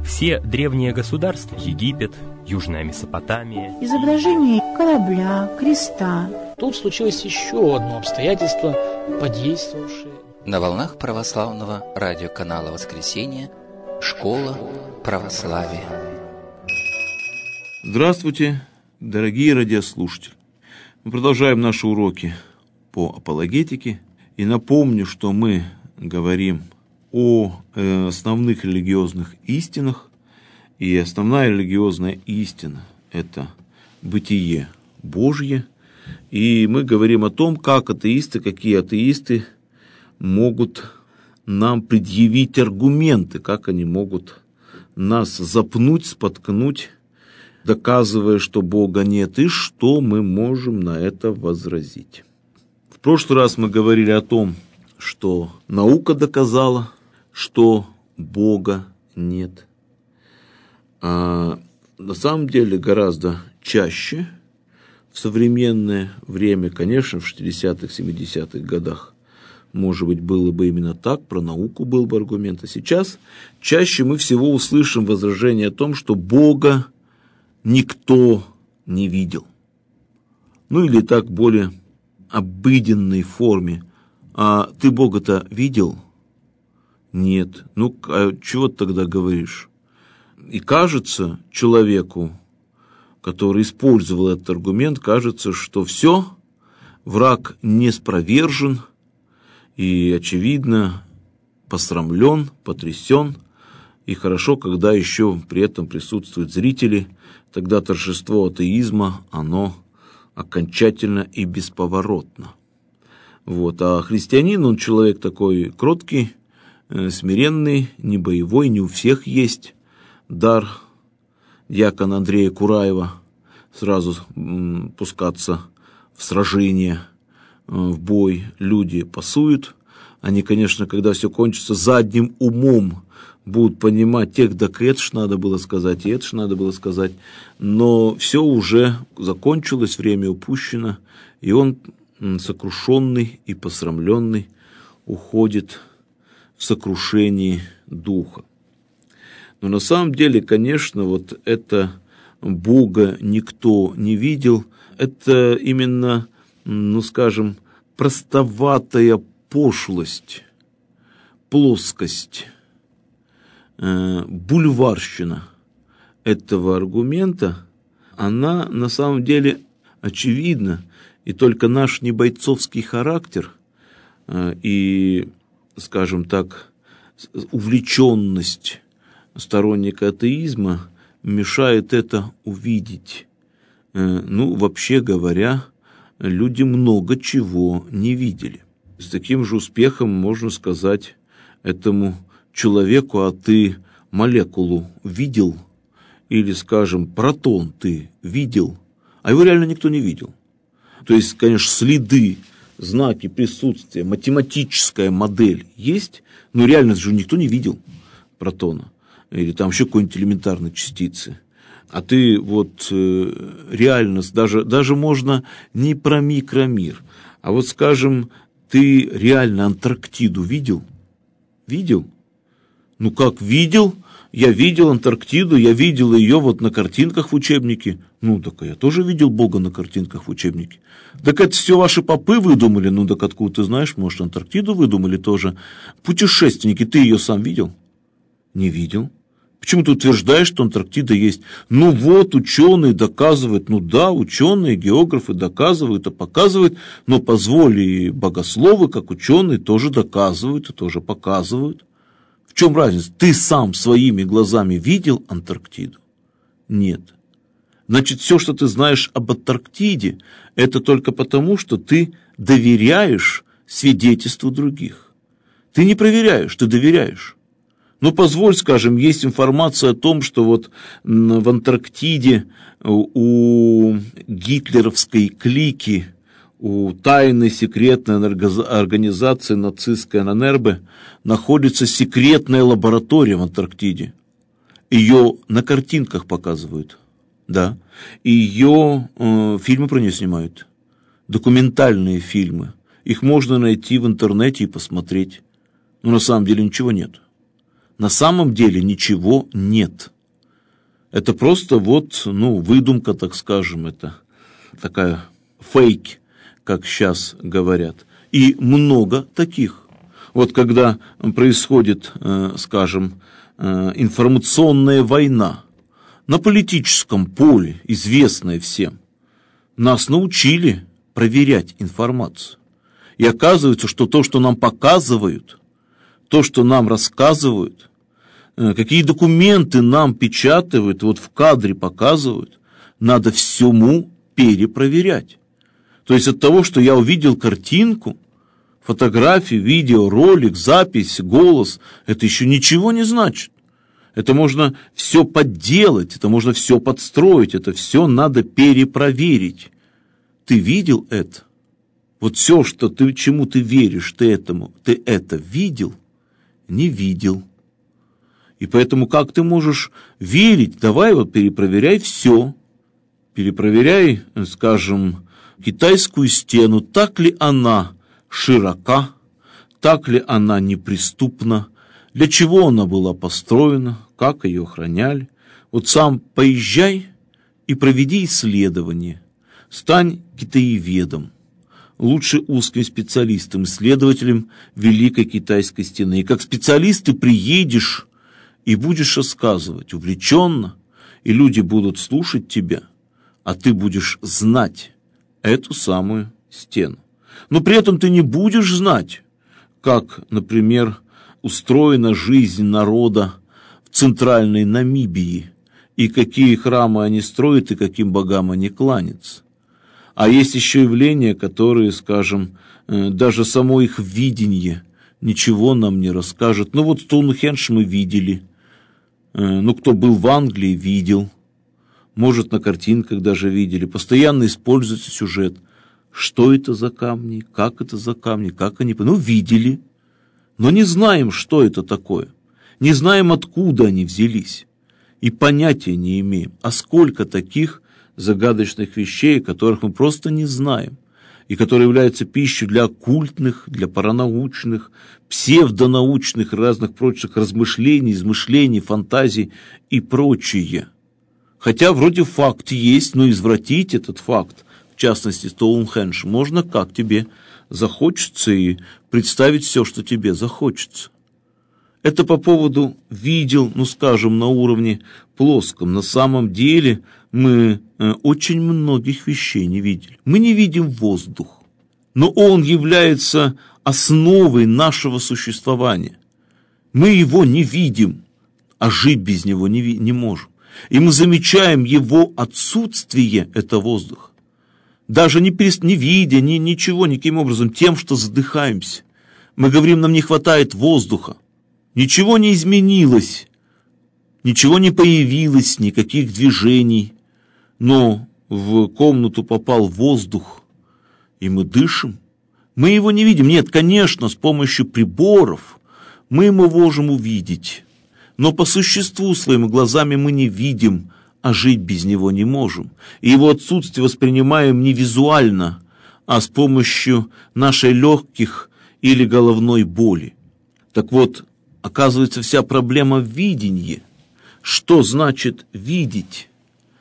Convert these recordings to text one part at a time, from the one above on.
Все древние государства, Египет, Южная Месопотамия, изображение корабля, креста. Тут случилось еще одно обстоятельство, подействовавшее. На волнах православного радиоканала «Воскресенье» «Школа православия». Здравствуйте, дорогие радиослушатели. Мы продолжаем наши уроки по апологетике. И напомню, что мы говорим о основных религиозных истинах. И основная религиозная истина – это бытие Божье. И мы говорим о том, как атеисты, какие атеисты могут нам предъявить аргументы, как они могут нас запнуть, споткнуть, доказывая, что Бога нет, и что мы можем на это возразить. В прошлый раз мы говорили о том, что наука доказала, что Бога нет. А на самом деле гораздо чаще в современное время, конечно, в 60-х, 70-х годах, может быть, было бы именно так, про науку был бы аргумент. А сейчас чаще мы всего услышим возражение о том, что Бога никто не видел. Ну или так, в более обыденной форме. А ты Бога-то видел? Нет. Ну, а чего ты тогда говоришь? И кажется человеку, который использовал этот аргумент, кажется, что все, враг не спровержен и, очевидно, посрамлен, потрясен. И хорошо, когда еще при этом присутствуют зрители, тогда торжество атеизма, оно окончательно и бесповоротно. Вот. А христианин, он человек такой кроткий, смиренный, не боевой, не у всех есть дар дьякона Андрея Кураева сразу пускаться в сражение, в бой. Люди пасуют. Они, конечно, когда все кончится, задним умом будут понимать, так это ж надо было сказать, и это ж надо было сказать. Но все уже закончилось, время упущено, и он, сокрушенный и посрамленный, уходит в сокрушении духа. Но на самом деле, конечно, вот это Бога никто не видел, это именно, скажем, простоватая пошлость, плоскость, бульварщина этого аргумента, она на самом деле очевидна, и только наш небойцовский характер и, скажем так, увлеченность сторонника атеизма мешает это увидеть. Вообще говоря, люди много чего не видели. С таким же успехом можно сказать этому человеку: а ты молекулу видел? Или, скажем, протон ты видел? А его реально никто не видел. То есть, конечно, следы, знаки присутствия, математическая модель есть, но реально же никто не видел протона. Или там еще какой-нибудь элементарной частицы. А ты вот реально, даже можно не про микромир, а вот, скажем, ты реально Антарктиду видел? Видел? Ну как видел? Я видел Антарктиду, я видел ее вот на картинках в учебнике. Так я тоже видел Бога на картинках в учебнике. Так это все ваши попы выдумали? Так откуда ты знаешь, может, Антарктиду выдумали тоже? Путешественники, ты ее сам видел? Не видел. Почему ты утверждаешь, что Антарктида есть? Ученые доказывают. Да, ученые, географы доказывают и показывают, но позволь, и богословы, как ученые, тоже доказывают и тоже показывают. В чем разница? Ты сам своими глазами видел Антарктиду? Нет. Значит, все, что ты знаешь об Антарктиде, это только потому, что ты доверяешь свидетельству других. Ты не проверяешь, ты доверяешь. Позволь, скажем, есть информация о том, что вот в Антарктиде у гитлеровской клики, у тайной секретной организации нацистской ННРБ находится секретная лаборатория в Антарктиде. Ее на картинках показывают, да, и ее фильмы про нее снимают, документальные фильмы. Их можно найти в интернете и посмотреть. Но на самом деле ничего нет. На самом деле ничего нет. Это просто выдумка, так скажем, это такая фейк, как сейчас говорят. И много таких. Вот когда происходит, информационная война на политическом поле, известная всем, нас научили проверять информацию. И оказывается, что то, что нам показывают, то, что нам рассказывают, какие документы нам печатают, вот в кадре показывают, надо всему перепроверять. То есть от того, что я увидел картинку, фотографию, видео, ролик, запись, голос, это еще ничего не значит. Это можно все подделать, это можно все подстроить, это все надо перепроверить. Ты видел это? Вот все, чему ты веришь, ты это видел? Не видел. И поэтому как ты можешь верить? Давай перепроверяй все. Перепроверяй, китайскую стену, так ли она широка, так ли она неприступна, для чего она была построена, как ее охраняли. Вот сам поезжай и проведи исследование. Стань китаеведом, лучше узким специалистом, исследователем Великой Китайской стены. И как специалист ты приедешь и будешь рассказывать увлеченно, и люди будут слушать тебя, а ты будешь знать эту самую стену. Но при этом ты не будешь знать, как, например, устроена жизнь народа в центральной Намибии, и какие храмы они строят, и каким богам они кланятся. А есть еще явления, которые, даже само их видение ничего нам не расскажет. Вот Стоунхендж мы видели, кто был в Англии, видел, может, на картинках даже видели. Постоянно используется сюжет. Что это за камни, как это за камни, как они... видели, но не знаем, что это такое. Не знаем, откуда они взялись. И понятия не имеем. А сколько таких загадочных вещей, которых мы просто не знаем, и которые являются пищей для оккультных, для паранаучных, псевдонаучных, разных прочих размышлений, измышлений, фантазий и прочее. Хотя вроде факт есть, но извратить этот факт, в частности Стоунхендж, можно как тебе захочется и представить все, что тебе захочется. Это по поводу видел, на уровне плоском. На самом деле мы очень многих вещей не видели. Мы не видим воздух, но он является основой нашего существования. Мы его не видим, а жить без него не можем. И мы замечаем его отсутствие, это воздух, даже не видя, ничего, никаким образом, тем, что задыхаемся. Мы говорим, нам не хватает воздуха. Ничего не изменилось, ничего не появилось, никаких движений. Но в комнату попал воздух, и мы дышим. Мы его не видим. Нет, конечно, с помощью приборов мы его можем увидеть. Но по существу своими глазами мы не видим, а жить без него не можем. И его отсутствие воспринимаем не визуально, а с помощью нашей легких или головной боли. Так вот, оказывается, вся проблема в видении. Что значит видеть?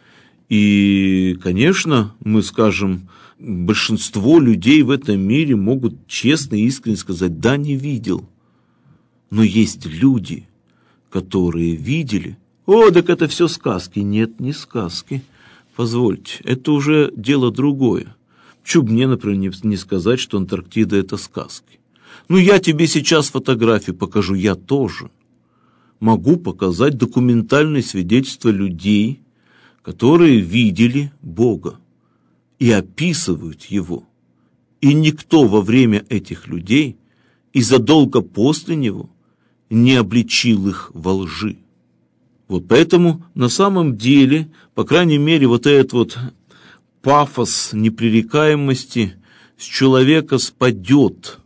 И, конечно, мы скажем, большинство людей в этом мире могут честно и искренне сказать: да, не видел. Но есть люди, которые видели. Так это все сказки. Нет, не сказки. Позвольте, это уже дело другое. Почему бы мне, например, не сказать, что Антарктида — это сказки? Я тебе сейчас фотографию покажу, я тоже могу показать документальные свидетельства людей, которые видели Бога и описывают Его. И никто во время этих людей и задолго после Него не обличил их во лжи. Поэтому на самом деле, по крайней мере, этот пафос непререкаемости с человека спадет.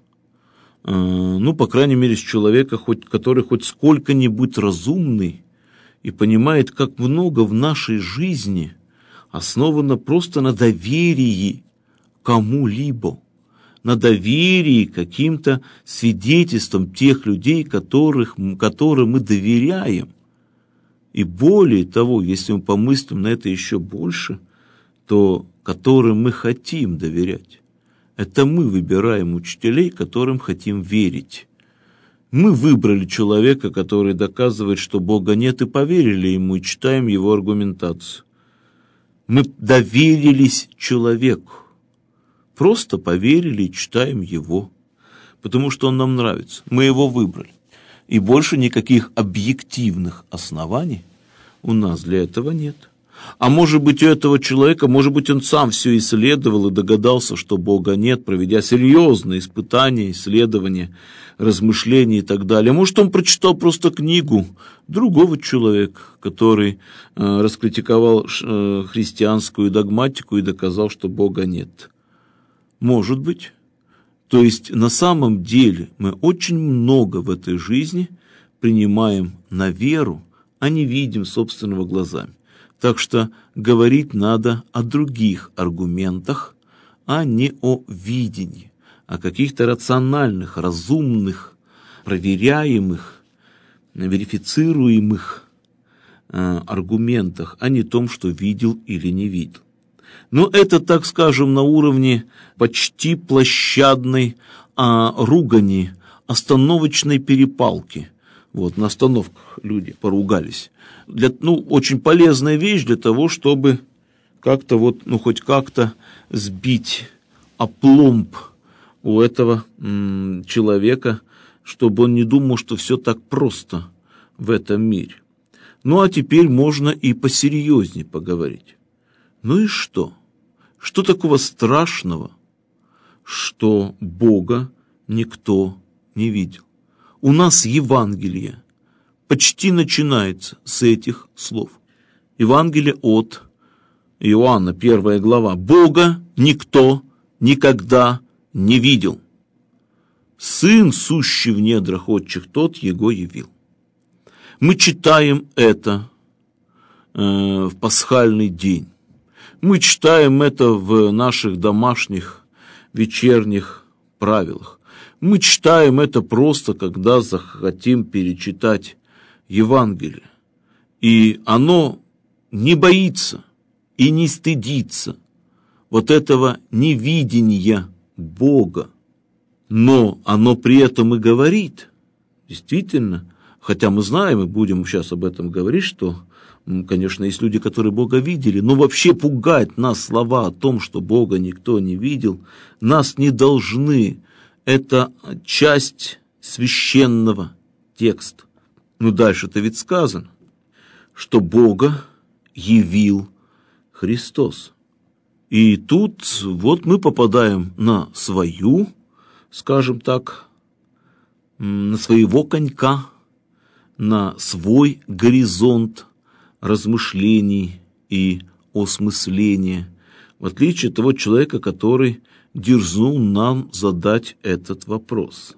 По крайней мере, с человека, который хоть сколько-нибудь разумный и понимает, как много в нашей жизни основано просто на доверии кому-либо, на доверии к каким-то свидетельствам тех людей, которым мы доверяем. И более того, если мы помыслим на это еще больше, то которым мы хотим доверять. Это мы выбираем учителей, которым хотим верить. Мы выбрали человека, который доказывает, что Бога нет, и поверили ему, и читаем его аргументацию. Мы доверились человеку. Просто поверили и читаем его, потому что он нам нравится. Мы его выбрали. И больше никаких объективных оснований у нас для этого нет. А может быть, у этого человека, может быть, он сам все исследовал и догадался, что Бога нет, проведя серьезные испытания, исследования, размышления и так далее. Может, он прочитал просто книгу другого человека, который раскритиковал христианскую догматику и доказал, что Бога нет. Может быть. То есть на самом деле мы очень много в этой жизни принимаем на веру, а не видим собственного глазами. Так что говорить надо о других аргументах, а не о видении, о каких-то рациональных, разумных, проверяемых, верифицируемых аргументах, а не том, что видел или не видел. Но это, так скажем, на уровне почти площадной ругани, остановочной перепалки. Вот, на остановках люди поругались. Очень полезная вещь для того, чтобы как-то хоть как-то сбить опломб у этого человека, чтобы он не думал, что все так просто в этом мире. Ну, а теперь можно и посерьезнее поговорить. Ну и что? Что такого страшного, что Бога никто не видел? У нас Евангелие почти начинается с этих слов. Евангелие от Иоанна, 1 глава. Бога никто никогда не видел. Сын, сущий в недрах отчих, тот его явил. Мы читаем это в пасхальный день. Мы читаем это в наших домашних вечерних правилах. Мы читаем это просто, когда захотим перечитать Евангелие. И оно не боится и не стыдится вот этого невидения Бога. Но оно при этом и говорит, действительно, хотя мы знаем, и будем сейчас об этом говорить, что, конечно, есть люди, которые Бога видели, но вообще пугать нас слова о том, что Бога никто не видел, нас не должны. Это часть священного текста. Ну, дальше-то ведь сказано, что Бога явил Христос. И тут вот мы попадаем на свою, скажем так, на своего конька, на свой горизонт размышлений и осмысления, в отличие от того человека, который дерзнул нам задать этот вопрос.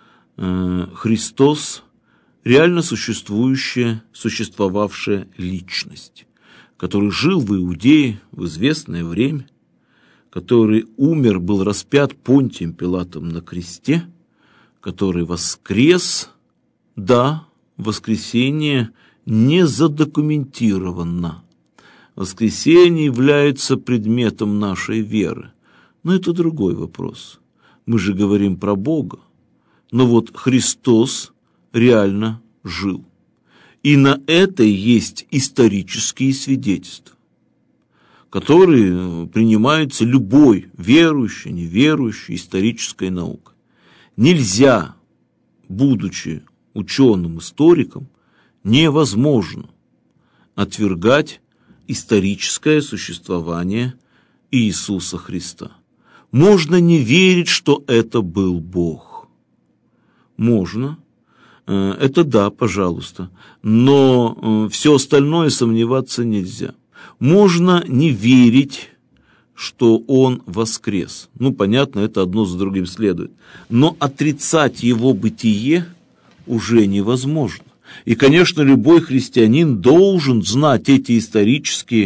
Христос – реально существовавшая личность, который жил в Иудее в известное время, который умер, был распят Понтием Пилатом на кресте, который воскрес, да, воскресение не задокументировано. Воскресение является предметом нашей веры. Но это другой вопрос. Мы же говорим про Бога. Но вот Христос реально жил. И на это есть исторические свидетельства, которые принимаются любой верующей, неверующей исторической наукой. Нельзя, будучи ученым-историком, невозможно отвергать историческое существование Иисуса Христа. Можно не верить, что это был Бог. Можно. Это да, пожалуйста. Но все остальное сомневаться нельзя. Можно не верить, что Он воскрес. Ну, понятно, это одно за другим следует. Но отрицать Его бытие уже невозможно. И, конечно, любой христианин должен знать эти исторические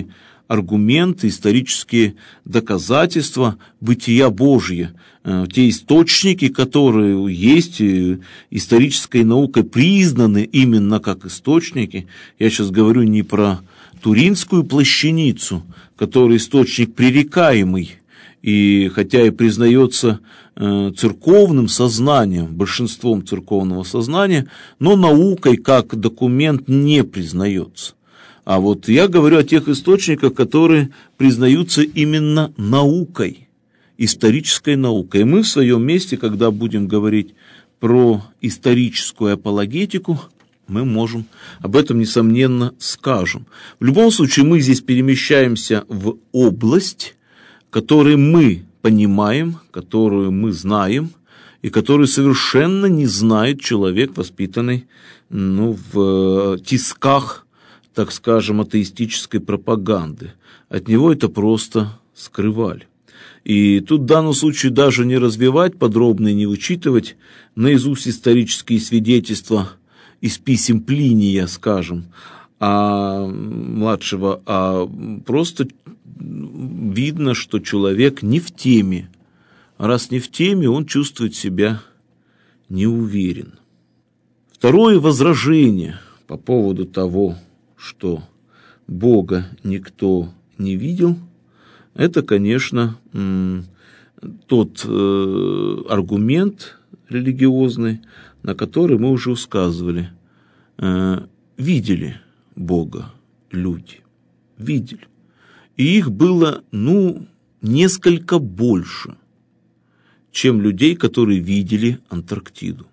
аргументы, исторические доказательства бытия Божия, те источники, которые есть исторической наукой признаны именно как источники. Я сейчас говорю не про Туринскую плащаницу, который источник пререкаемый, и хотя и признается церковным сознанием, большинством церковного сознания, но наукой как документ не признается. А вот я говорю о тех источниках, которые признаются именно наукой, исторической наукой. И мы в своем месте, когда будем говорить про историческую апологетику, мы можем об этом, несомненно, скажем. В любом случае, мы здесь перемещаемся в область, которую мы понимаем, которую мы знаем, и которую совершенно не знает человек, воспитанный в тисках, так скажем, атеистической пропаганды. От него это просто скрывали. И тут в данном случае даже не развивать подробно и не вычитывать наизусть исторические свидетельства из писем Плиния, скажем, младшего, а просто видно, что человек не в теме. А раз не в теме, он чувствует себя неуверен. Второе возражение по поводу того, что Бога никто не видел, это, конечно, тот аргумент религиозный, на который мы уже сказывали. Видели Бога люди, видели. И их было, несколько больше, чем людей, которые видели Антарктиду.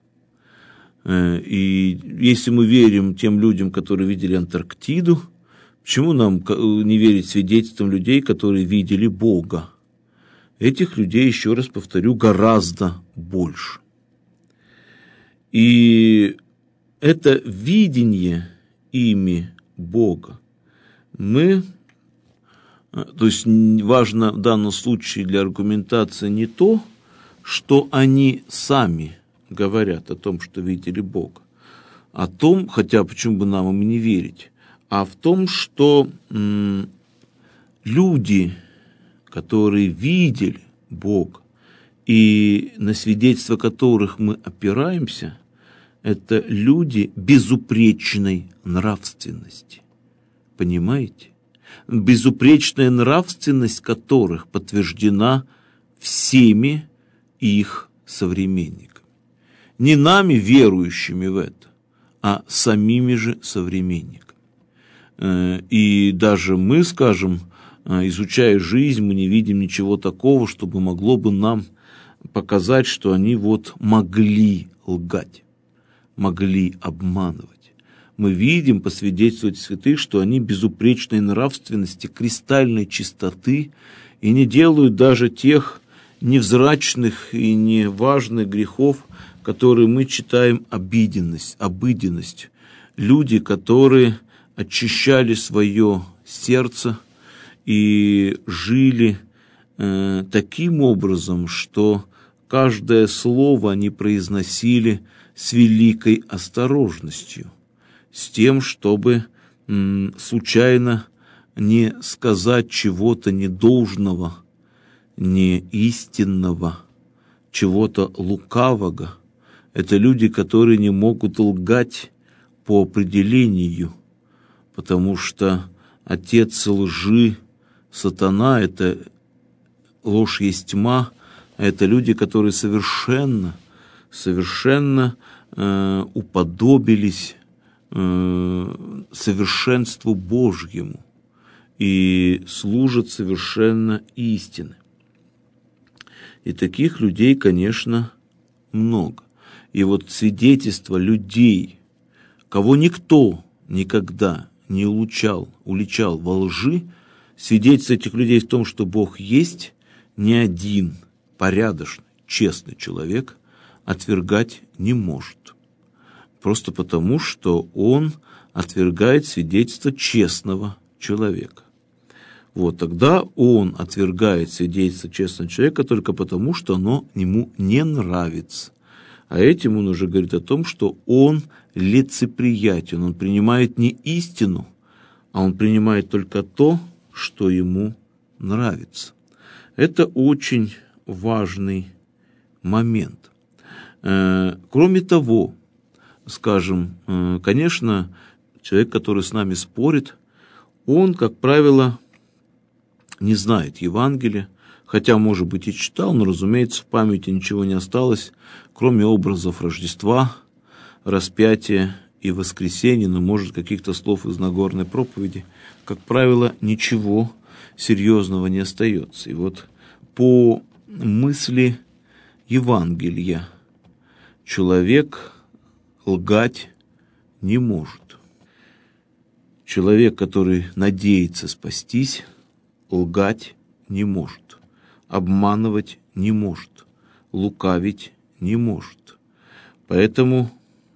И если мы верим тем людям, которые видели Антарктиду, почему нам не верить свидетельствам людей, которые видели Бога? Этих людей, еще раз повторю, гораздо больше. И это видение ими Бога то есть важно в данном случае для аргументации не то, что они сами говорят о том, что видели Бога, о том, хотя почему бы нам им не верить, а в том, что люди, которые видели Бога, и на свидетельства которых мы опираемся, это люди безупречной нравственности. Понимаете? Безупречная нравственность которых подтверждена всеми их современниками. Не нами, верующими в это, а самими же современниками. И даже мы, скажем, изучая жизнь, мы не видим ничего такого, чтобы могло бы нам показать, что они могли лгать, могли обманывать. Мы видим по свидетельству святых, что они безупречной нравственности, кристальной чистоты и не делают даже тех невзрачных и неважных грехов, которые мы читаем обыденность. Люди, которые очищали свое сердце и жили таким образом, что каждое слово они произносили с великой осторожностью, с тем, чтобы случайно не сказать чего-то недолжного, неистинного, чего-то лукавого. Это люди, которые не могут лгать по определению, потому что отец лжи, сатана, это ложь есть тьма, а это люди, которые совершенно уподобились совершенству Божьему и служат совершенно истине. И таких людей, конечно, много. И свидетельства людей, кого никто никогда не уличал во лжи, свидетельство этих людей в том, что Бог есть, ни один порядочный, честный человек отвергать не может. Просто потому, что он отвергает свидетельство честного человека. Тогда он отвергает свидетельство честного человека только потому, что оно ему не нравится. А этим он уже говорит о том, что он лицеприятен, он принимает не истину, а он принимает только то, что ему нравится. Это очень важный момент. Кроме того, скажем, конечно, человек, который с нами спорит, он, как правило, не знает Евангелия, хотя, может быть, и читал, но, разумеется, в памяти ничего не осталось, кроме образов Рождества, распятия и воскресения, но, может, каких-то слов из Нагорной проповеди. Как правило, ничего серьезного не остается. И вот по мысли Евангелия человек лгать не может. Человек, который надеется спастись, лгать не может, обманывать не может, лукавить не может. Поэтому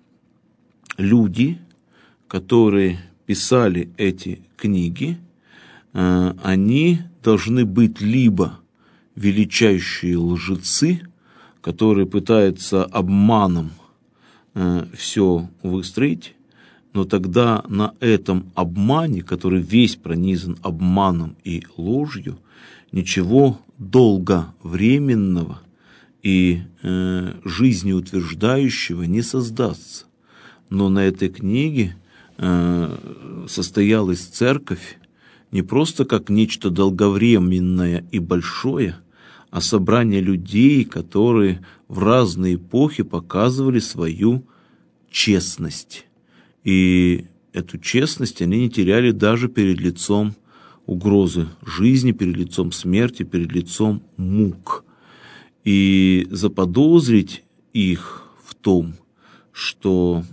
люди, которые писали эти книги, они должны быть либо величайшие лжецы, которые пытаются обманом все выстроить, но тогда на этом обмане, который весь пронизан обманом и ложью, ничего долговременного и жизнеутверждающего не создастся. Но на этой книге состоялась церковь не просто как нечто долговременное и большое, а собрание людей, которые в разные эпохи показывали свою честность. И эту честность они не теряли даже перед лицом угрозы жизни, перед лицом смерти, перед лицом мук. И заподозрить их в том, что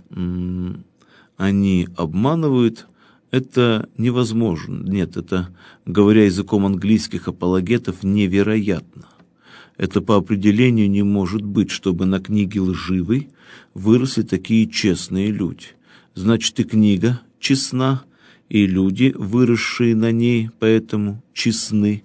они обманывают, это невозможно. Нет, это, говоря языком английских апологетов, невероятно. Это по определению не может быть, чтобы на книге лживой выросли такие честные люди. Значит, и книга честна, и люди, выросшие на ней, поэтому честны.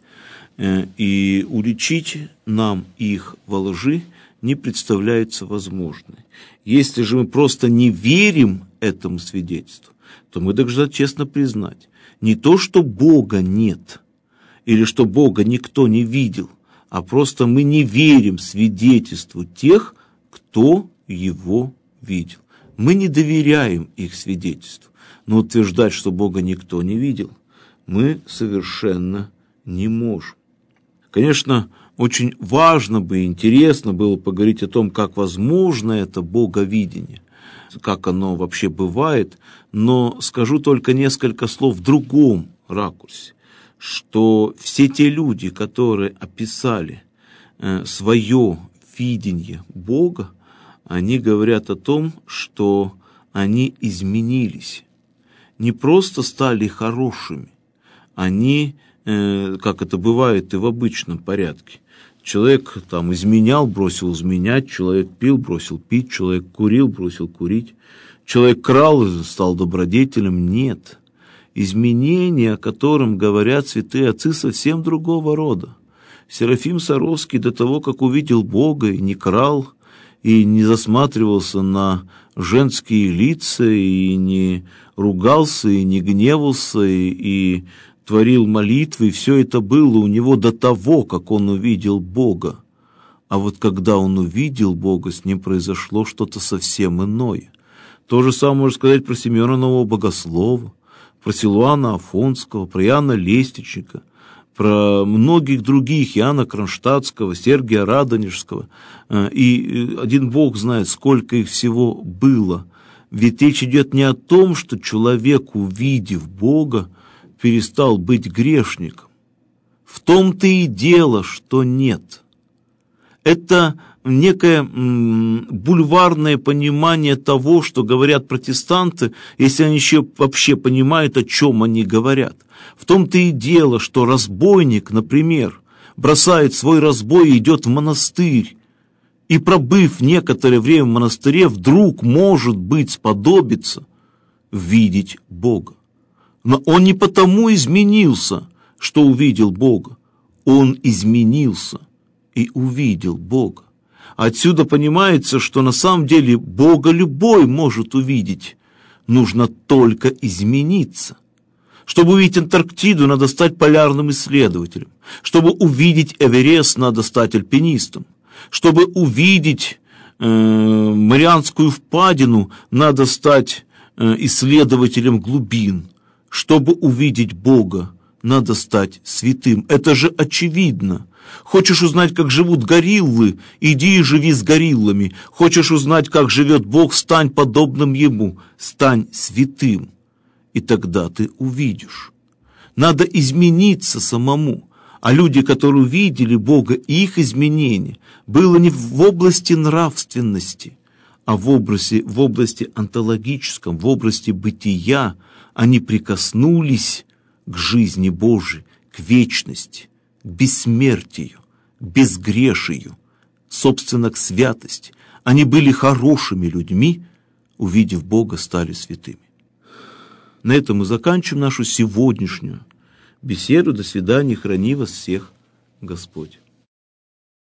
И уличить нам их во лжи не представляется возможным. Если же мы просто не верим этому свидетельству, то мы должны честно признать, не то, что Бога нет, или что Бога никто не видел, а просто мы не верим свидетельству тех, кто его видел. Мы не доверяем их свидетельству, но утверждать, что Бога никто не видел, мы совершенно не можем. Конечно, очень важно бы и интересно было поговорить о том, как возможно это боговидение, как оно вообще бывает, но скажу только несколько слов в другом ракурсе, что все те люди, которые описали свое видение Бога, они говорят о том, что они изменились, не просто стали хорошими, они, как это бывает и в обычном порядке, человек там изменял, бросил изменять, человек пил, бросил пить, человек курил, бросил курить, человек крал, стал добродетелем. Нет. Изменения, о котором говорят святые отцы, совсем другого рода. Серафим Саровский до того, как увидел Бога, и не крал, и не засматривался на женские лица, и не ругался, и не гневался, и творил молитвы, и все это было у него до того, как он увидел Бога. А вот когда он увидел Бога, с ним произошло что-то совсем иное. То же самое можно сказать про Симеона Нового Богослова, про Силуана Афонского, про Иоанна Лестничника, про многих других, Иоанна Кронштадтского, Сергия Радонежского. И один Бог знает, сколько их всего было. Ведь речь идет не о том, что человек, увидев Бога, перестал быть грешником. В том-то и дело, что нет. Это некое бульварное понимание того, что говорят протестанты, если они еще вообще понимают, о чем они говорят. В том-то и дело, что разбойник, например, бросает свой разбой и идет в монастырь, и, пробыв некоторое время в монастыре, вдруг, может быть, сподобится видеть Бога. Но он не потому изменился, что увидел Бога. Он изменился и увидел Бога. Отсюда понимается, что на самом деле Бога любой может увидеть. Нужно только измениться. Чтобы увидеть Антарктиду, надо стать полярным исследователем. Чтобы увидеть Эверест, надо стать альпинистом. Чтобы увидеть Марианскую впадину, надо стать исследователем глубин. Чтобы увидеть Бога, надо стать святым. Это же очевидно. Хочешь узнать, как живут гориллы? Иди и живи с гориллами. Хочешь узнать, как живет Бог? Стань подобным Ему. Стань святым. И тогда ты увидишь. Надо измениться самому. А люди, которые увидели Бога, и их изменение было не в области нравственности, а в области онтологическом, в области бытия. Они прикоснулись к жизни Божией, к вечности, к бессмертию, к безгрешию, собственно, к святости. Они были хорошими людьми, увидев Бога, стали святыми. На этом мы заканчиваем нашу сегодняшнюю беседу. До свидания, храни вас всех Господь.